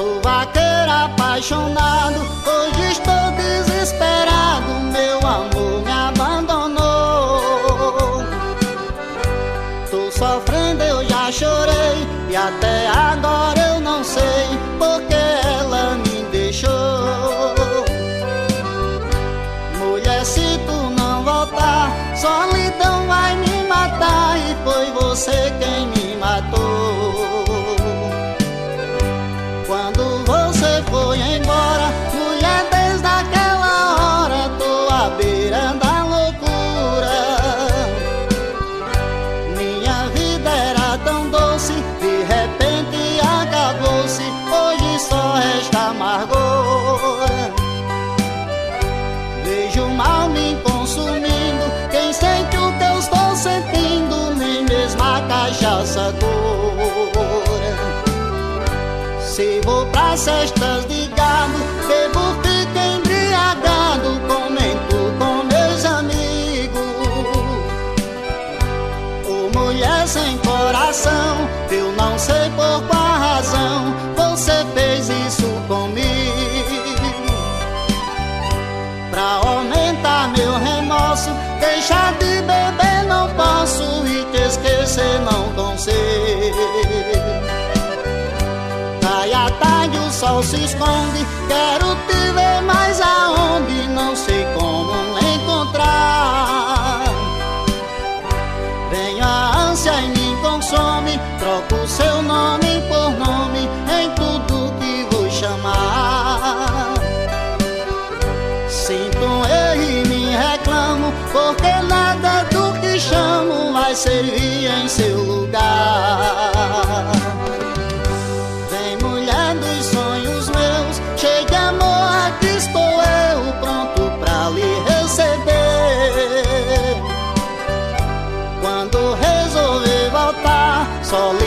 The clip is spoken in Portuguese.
Sou vaqueiro apaixonado, hoje estou desesperado, meu amor me abandonou. Tô sofrendo, eu já chorei, e até agora eu não sei porque ela me deixou. Mulher, se tu não voltar, solidão vai me matar, e foi você quem me matou. Quando você foi embora, mulher, desde aquela hora tô à beira da loucura. Minha vida era tão doce, de repente acabou-se, hoje só resta amargura. Vejo o mal me consumindo, quem sente o que eu estou sentindo, nem mesmo a cachaça cura. Se vou pras cestas de gado, bebo, fico embriagado, comento com meus amigos. Ô mulher sem coração, eu não sei por qual razão você fez isso comigo. Pra aumentar meu remorso, deixar de beber não posso, e te esquecer não consigo. Cai a tarde, o sol se esconde, quero te ver, mas aonde? Não sei como encontrar. Vem a ânsia e me consome, troco seu nome por nome em tudo que vou chamar. Sinto um erro e me reclamo, porque nada do que chamo vai servir em seu lugar. Vem, mulher dos sonhos meus, cheia de amor, aqui estou eu, pronto pra lhe receber. Quando resolver voltar, só